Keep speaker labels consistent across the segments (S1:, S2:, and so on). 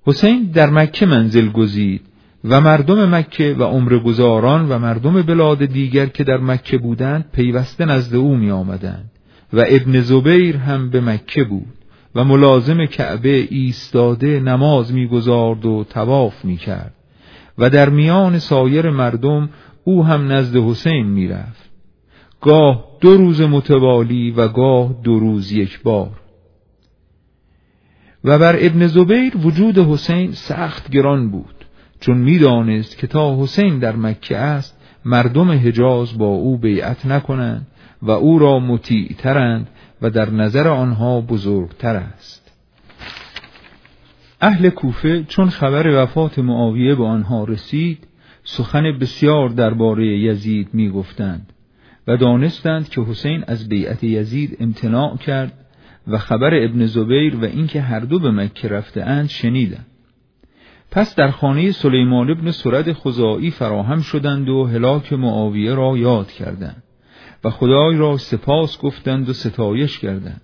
S1: حسین در مکه منزل گزید و مردم مکه و عمره‌گزاران و مردم بلاد دیگر که در مکه بودند پیوسته نزد او می آمدند و ابن زبیر هم به مکه بود و ملازم کعبه ایستاده نماز می گزارد و طواف می کرد و در میان سایر مردم او هم نزد حسین می رفت، گاه 2 روز متوالی و گاه 2 روز یک بار. و بر ابن زبیر وجود حسین سخت گران بود، چون می دانست که تا حسین در مکه است مردم حجاز با او بیعت نکنند و او را مطیع ترند و در نظر آنها بزرگتر است. اهل کوفه چون خبر وفات معاویه به آنها رسید سخن بسیار درباره یزید می گفتند و دانستند که حسین از بیعت یزید امتناع کرد و خبر ابن زبیر و اینکه هر دو به مکه رفته اند شنیدند. پس در خانه سلیمان ابن سرد خزاعی فراهم شدند و هلاک معاویه را یاد کردند و خدای را سپاس گفتند و ستایش کردند.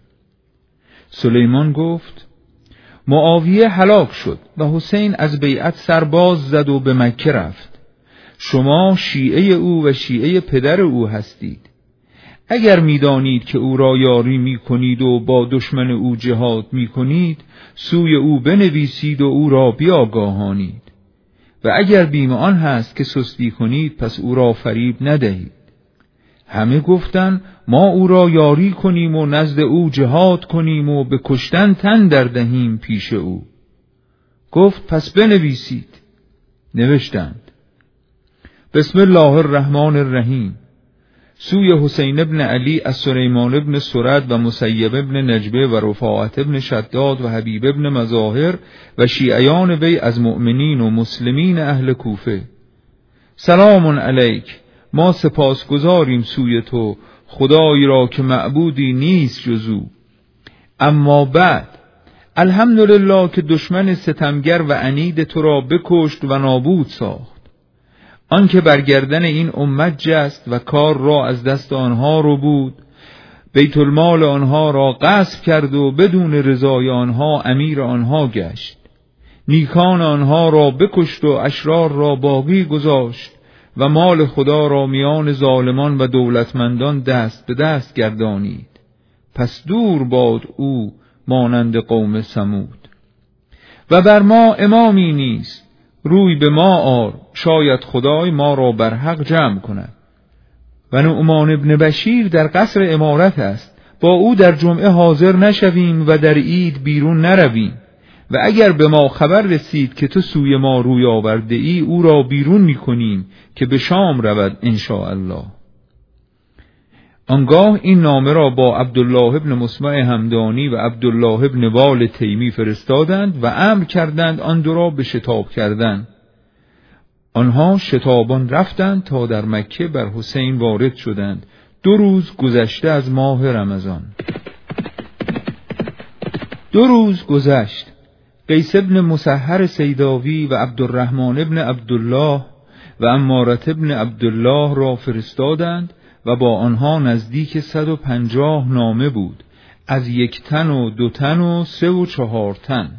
S1: سلیمان گفت: معاویه هلاک شد و حسین از بیعت سرباز زد و به مکه رفت. شما شیعه او و شیعه پدر او هستید. اگر می‌دانید که او را یاری می‌کنید و با دشمن او جهاد می‌کنید، سوی او بنویسید و او را بیاگاهانید. و اگر بیم آن هست که سستی کنید، پس او را فریب ندهید. همه گفتند ما او را یاری کنیم و نزد او جهاد کنیم و به کشتن تن در دهیم پیش او. گفت پس بنویسید. نوشتند: بسم الله الرحمن الرحیم. سوی حسین ابن علی از سلیمان ابن سرد و مسیب ابن نجبه و رفاعت ابن شداد و حبیب ابن مظاهر و شیعیان وی از مؤمنین و مسلمین اهل کوفه. سلام علیک، ما سپاسگزاریم سوی تو، خدایی را که معبودی نیست جز او. اما بعد، الحمدلله که دشمن ستمگر و عنید تو را بکشت و نابود ساخت. آنکه برگردن این امت جست و کار را از دست آنها رو بود، بیت المال آنها را غصب کرد و بدون رضای آنها امیر آنها گشت. نیکان آنها را بکشت و اشرار را باقی گذاشت و مال خدا را میان ظالمان و دولتمندان دست به دست گردانید. پس دور باد او مانند قوم ثمود. و بر ما امامی نیست، روی به ما آر، شاید خدای ما را بر حق جمع کند. و نعمان ابن بشیر در قصر امارت است، با او در جمعه حاضر نشویم و در عید بیرون نرویم. و اگر به ما خبر رسید که تو سوی ما روی آورده ای، او را بیرون میکنیم که به شام رود انشاءالله. آنگاه این نامه را با عبدالله ابن مسمع همدانی و عبدالله ابن وال تیمی فرستادند و امر کردند آن دو را به شتاب کردن. آنها شتابان رفتند تا در مکه بر حسین وارد شدند 2 روز گذشته از ماه رمضان. 2 روز گذشت. قیس ابن مسحر سیداوی و عبدالرحمن ابن عبدالله و عمارة ابن عبدالله را فرستادند و با آنها نزدیک 150 نامه بود، از 1 تن و 2 تن و 3 و 4 تن.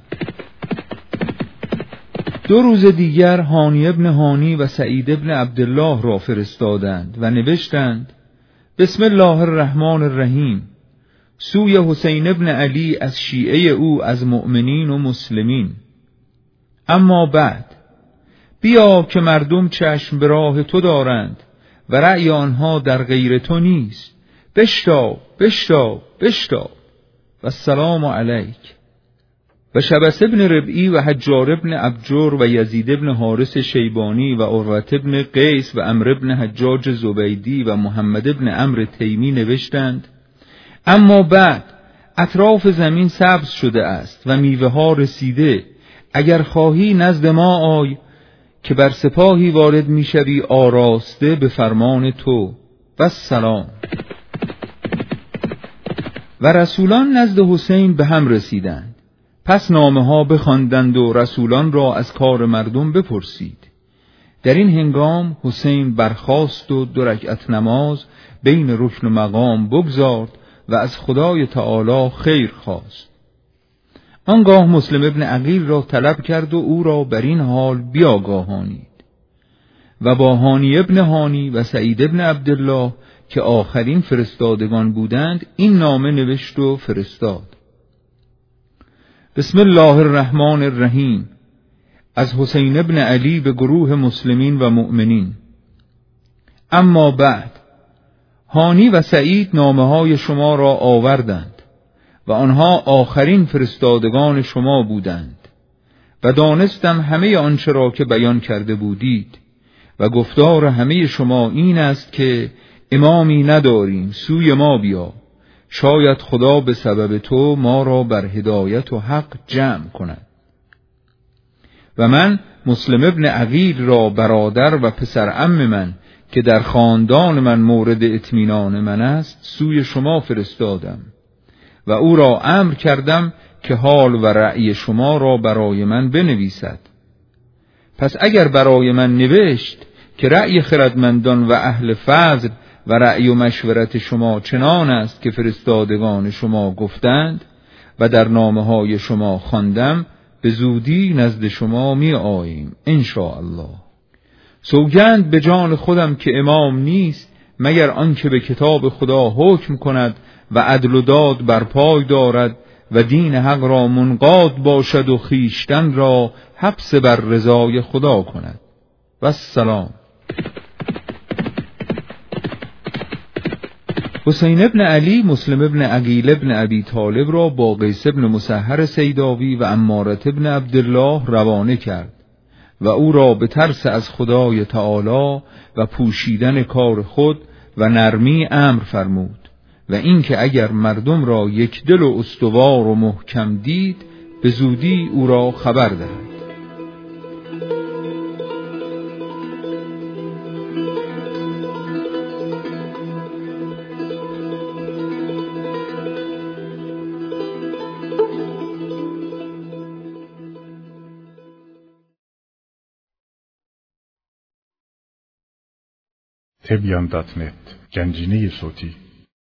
S1: 2 روز دیگر هانی ابن هانی و سعید ابن عبدالله را فرستادند و نوشتند: بسم الله الرحمن الرحیم. سوی حسین ابن علی از شیعه او از مؤمنین و مسلمین. اما بعد، بیا که مردم چشم به راه تو دارند و رأی آنها در غیر تو نیست. بشتاب بشتاب بشتاب و السلام علیک. و شبس ابن ربعی و حجار ابن ابجر و یزید ابن حارس شیبانی و عروت ابن قیس و عمرو ابن حجاج زبیدی و محمد ابن عمرو تیمی نوشتند: اما بعد، اطراف زمین سبز شده است و میوه ها رسیده. اگر خواهی نزد ما آی که بر سپاهی وارد میشوی آراسته به فرمان تو. و السلام. و رسولان نزد حسین به هم رسیدند. پس نامه ها بخواندند و رسولان را از کار مردم بپرسید. در این هنگام حسین برخاست و 2 رکعت نماز بین رکن و مقام بگزارد و از خدای تعالی خیر خواست. آنگاه مسلم ابن عقیل را طلب کرد و او را بر این حال بیاگاهانید و با هانی ابن هانی و سعید ابن عبدالله که آخرین فرستادگان بودند این نامه نوشت و فرستاد. بسم الله الرحمن الرحیم. از حسین ابن علی به گروه مسلمین و مؤمنین. اما بعد، هانی و سعید نامه های شما را آوردند و آنها آخرین فرستادگان شما بودند و دانستم همه آنچه را که بیان کرده بودید و گفتار همه شما این است که امامی نداریم سوی ما بیا، شاید خدا به سبب تو ما را بر هدایت و حق جمع کند. و من مسلم ابن عقیل را برادر و پسر عم من که در خاندان من مورد اطمینان من است سوی شما فرستادم و او را امر کردم که حال و رأی شما را برای من بنویسد. پس اگر برای من نوشت که رأی خردمندان و اهل فضل و رأی و مشورت شما چنان است که فرستادگان شما گفتند و در نامه‌های شما خواندم، به زودی نزد شما می آییم ان شاء الله. سوگند به جان خودم که امام نیست مگر آنکه به کتاب خدا حکم کند و عدل و داد بر پای دارد و دین حق را منقاد باشد و خیشتن را حبس بر رضای خدا کند. و السلام. حسین ابن علی مسلم ابن عقیل ابن ابی طالب را با قیس ابن مسهر سیداوی و عمارة ابن عبدالله روانه کرد و او را به ترس از خدای تعالی و پوشیدن کار خود و نرمی امر فرمود و اینکه اگر مردم را یک دل و استوار و محکم دید به زودی او را خبر دهد.
S2: تبیان.net گنجینه صوتی